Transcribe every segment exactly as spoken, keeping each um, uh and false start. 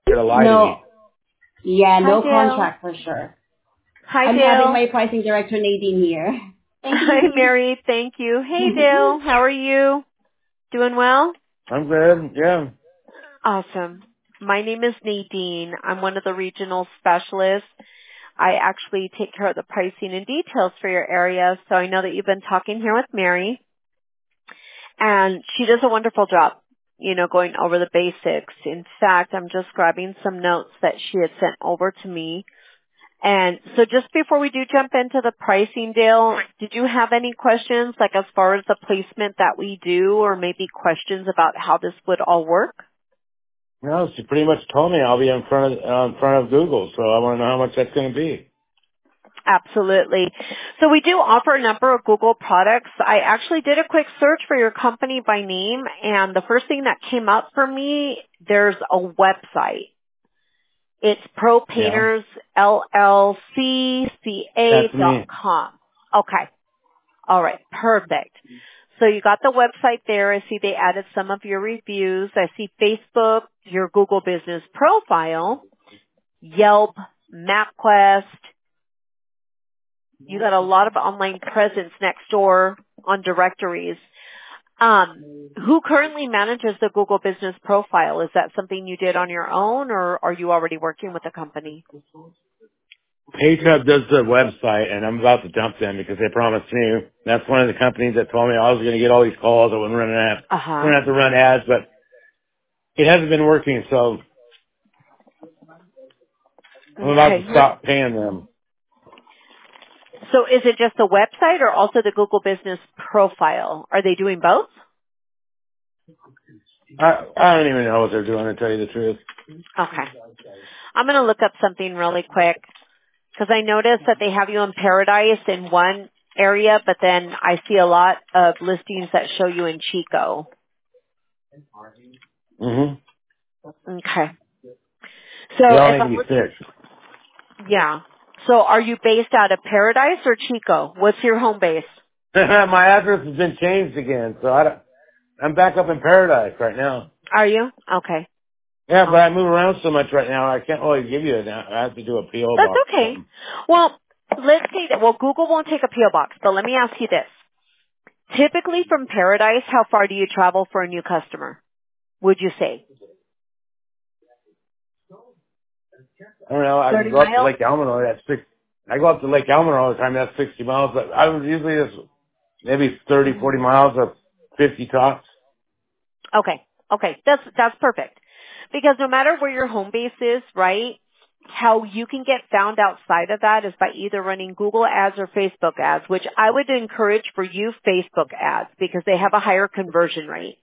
You're gonna lie to me. No, yeah, Hi, no Dale. contract for sure. Hi, I'm having Dale. my pricing director Nadine here. Thank Hi, you. Mary. Thank you. Hey, Dale. How are you? Doing well? I'm good. Yeah. Awesome. My name is Nadine. I'm one of the regional specialists. I actually take care of the pricing and details for your area, so I know that you've been talking here with Mary, and she does a wonderful job, you know, going over the basics. In fact, I'm just grabbing some notes that she had sent over to me. And so just before we do jump into the pricing, Dale, did you have any questions, like as far as the placement that we do, or maybe questions about how this would all work? No, she pretty much told me I'll be in front of uh, in front of Google, so I want to know how much that's going to be. Absolutely. So we do offer a number of Google products. I actually did a quick search for your company by name, and the first thing that came up for me, there's a website. It's pro Yeah, painters L L C C A that's dot me. com. Okay. All right. Perfect. So you got the website there. I see they added some of your reviews. I see Facebook, your Google business profile, Yelp, MapQuest. You got a lot of online presence next door on directories. Um, who currently manages the Google business profile? Is that something you did on your own, or are you already working with a company? PayTub does the website, and I'm about to dump them because they promised me. That's one of the companies that told me I was going to get all these calls. I wouldn't run an ad, Uh-huh. wouldn't have to run ads, but it hasn't been working, so I'm about to Okay. stop paying them. So is it just the website or also the Google business profile? Are they doing both? I I don't even know what they're doing, to tell you the truth. Okay. I'm going to look up something really quick because I noticed that they have you in Paradise in one area, but then I see a lot of listings that show you in Chico. hmm Okay. They So all if need to I'm be look, fixed. yeah. So are you based out of Paradise or Chico? What's your home base? My address has been changed again, so I don't, I'm back up in Paradise right now. Are you? Okay. Yeah, but I Okay. move around so much right now, I can't really give you it now. I have to do a P O That's box or okay. something. Well, let's say that, well, Google won't take a P O box, but let me ask you this. Typically from Paradise, how far do you travel for a new customer, would you say? I don't know, I thirty go up to miles? Lake Almanor, that's six, I go up to Lake Almanor all the time, that's sixty miles, but I was usually just maybe thirty, hmm forty miles or fifty tops. Okay. Okay. That's, that's perfect. Because no matter where your home base is, right, how you can get found outside of that is by either running Google ads or Facebook ads, which I would encourage for you Facebook ads because they have a higher conversion rate.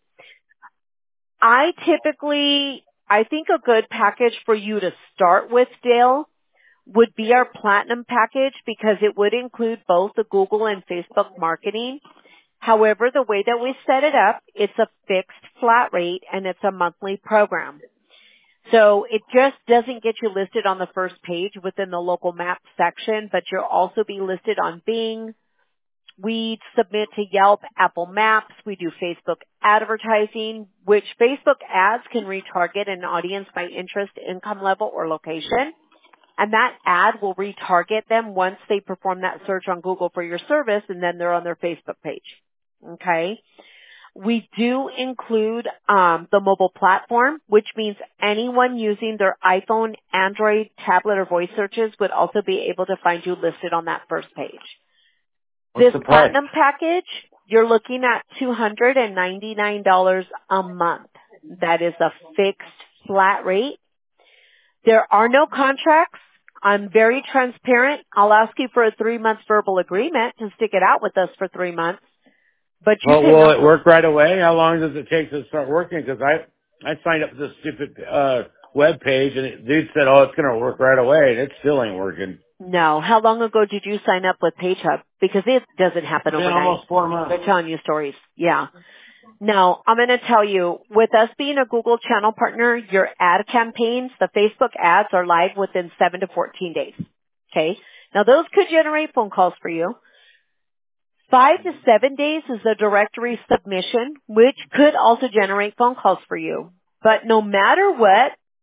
I typically, I think a good package for you to start with, Dale, would be our platinum package because it would include both the Google and Facebook marketing. However, the way that we set it up, it's a fixed flat rate and it's a monthly program. So it just doesn't get you listed on the first page within the local map section, but you'll also be listed on Bing. We submit to Yelp, Apple Maps. We do Facebook advertising, which Facebook ads can retarget an audience by interest, income level, or location. And that ad will retarget them once they perform that search on Google for your service, and then they're on their Facebook page. Okay? We do include um, the mobile platform, which means anyone using their iPhone, Android, tablet, or voice searches would also be able to find you listed on that first page. What's This the price? platinum package, you're looking at two hundred ninety-nine dollars a month. That is a fixed flat rate. There are no contracts. I'm very transparent. I'll ask you for a three-month verbal agreement to stick it out with us for three months. But you Well, pay will it nothing. work right away? How long does it take to start working? Because I, I signed up for this stupid, uh, web page and it, dude said, oh, it's going to work right away and it still ain't working. No. How long ago did you sign up with PageHub? Because it doesn't happen It's been overnight. almost four months. They're telling you stories. Yeah. Now, I'm going to tell you, with us being a Google channel partner, your ad campaigns, the Facebook ads are live within seven to fourteen days. Okay? Now, those could generate phone calls for you. Five to seven days is a directory submission, which could also generate phone calls for you. But no matter what,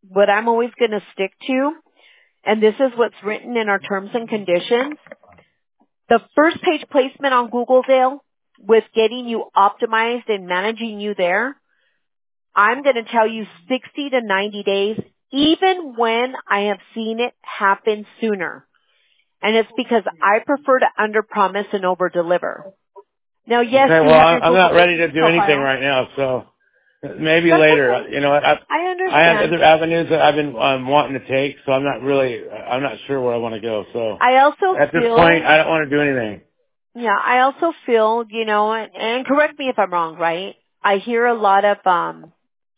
what I'm always going to stick to, and this is what's written in our terms and conditions, the first page placement on Google, Dale, with getting you optimized and managing you there, I'm going to tell you sixty to ninety days, even when I have seen it happen sooner. And it's because I prefer to under-promise and over-deliver. Now, yes, Okay, you well, have I'm your I'm Google not ready to do profile. anything right now, so maybe That's later. okay. You know, I, I I have understand. other avenues that I've been um, wanting to take, so I'm not really, I'm not sure where I want to go. So I also at this point, feel, I don't want to do anything. yeah, I also feel, you know, and, and correct me if I'm wrong, right? I hear a lot of, um,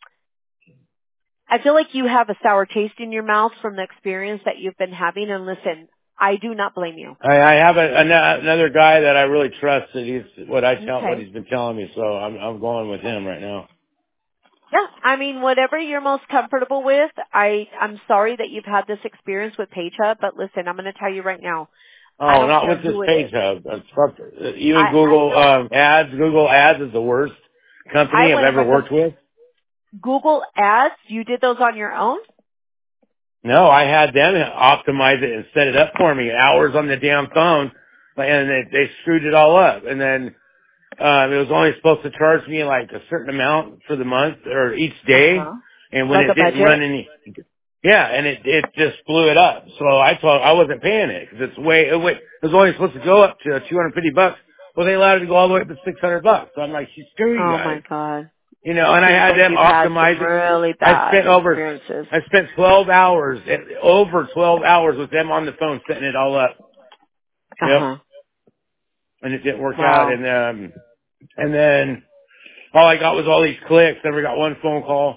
I feel like you have a sour taste in your mouth from the experience that you've been having. And listen, I do not blame you. I, I have a, an- another guy that I really trust that he's what I tell what Okay. he's been telling me, so I'm I'm going with him right now. Yeah, I mean, whatever you're most comfortable with. I, I'm sorry that you've had this experience with PageHub, but listen, I'm going to tell you right now, I Oh, don't not care with this who it page is. hub. That's fuck- I, Even I Google know. um, Ads. Google Ads is the worst I company I've wouldn't ever recommend worked with. Google Ads. You did those on your own? No, I had them optimize it and set it up for me. Hours on the damn phone, and they, they screwed it all up. And then um, it was only supposed to charge me like a certain amount for the month or each day. Uh-huh. And when Like it a didn't run budget? any, yeah, and it it just blew it up. So I thought I wasn't paying it because it's way it, went, it was only supposed to go up to two hundred fifty bucks. Well, they allowed it to go all the way up to six hundred bucks. So I'm like, screw you Oh guys. my God. You know, It and I seems had like them you've had some optimize it. really I bad spent over, experiences. I spent twelve hours, over twelve hours with them on the phone setting it all up. Yep. Uh-huh. And it didn't work out. Wow. And, um, and then all I got was all these clicks. Never got one phone call.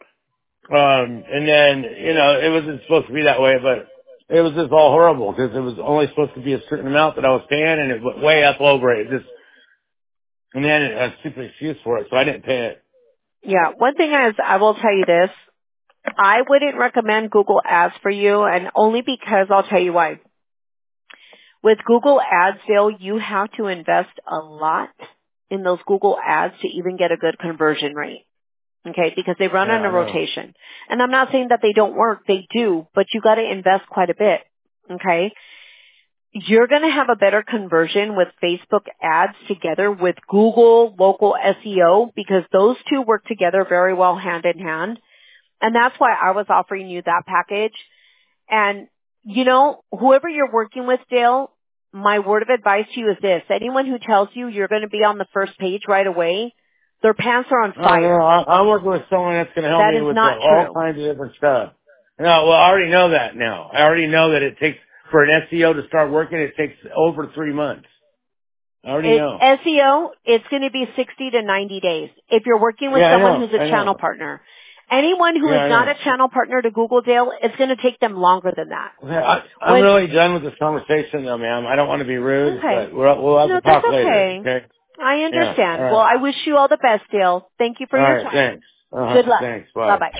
Um, and then, you know, it wasn't supposed to be that way, but it was just all horrible because it was only supposed to be a certain amount that I was paying and it went way up over it. It just, and then it had a stupid excuse for it, so I didn't pay it. Yeah. One thing is, I will tell you this. I wouldn't recommend Google Ads for you, and only because I'll tell you why. With Google Ads, Dale, you have to invest a lot in those Google Ads to even get a good conversion rate. Okay, because they run Yeah, on a I know. rotation. And I'm not saying that they don't work, they do, but you gotta invest quite a bit. Okay? You're gonna have a better conversion with Facebook ads together with Google local S E O because those two work together very well hand in hand. And that's why I was offering you that package. And, you know, whoever you're working with, Dale, my word of advice to you is this. Anyone who tells you you're going to be on the first page right away, their pants are on Oh no, fire. I, I'm working with someone that's going to help That me is with uh, not all true. kinds of different stuff. No, well, I already know that now. I already know that it takes for an S E O to start working. It takes over three months. I already It, know. S E O, it's going to be sixty to ninety days if you're working with Yeah, I someone know. who's a I channel know. partner. Anyone who Yeah, is I not know. a channel partner to Google, Dale, it's going to take them longer than that. Okay, I, I'm When, really done with this conversation, though, ma'am. I don't want to be rude, okay. but we'll, we'll have to No, that's talk later. okay. Okay? I Yeah. All understand. Well, right. I wish you all the best, Dale. Thank you for All your right. time. Thanks. Uh huh. Good luck. Thanks. Bye. Bye-bye.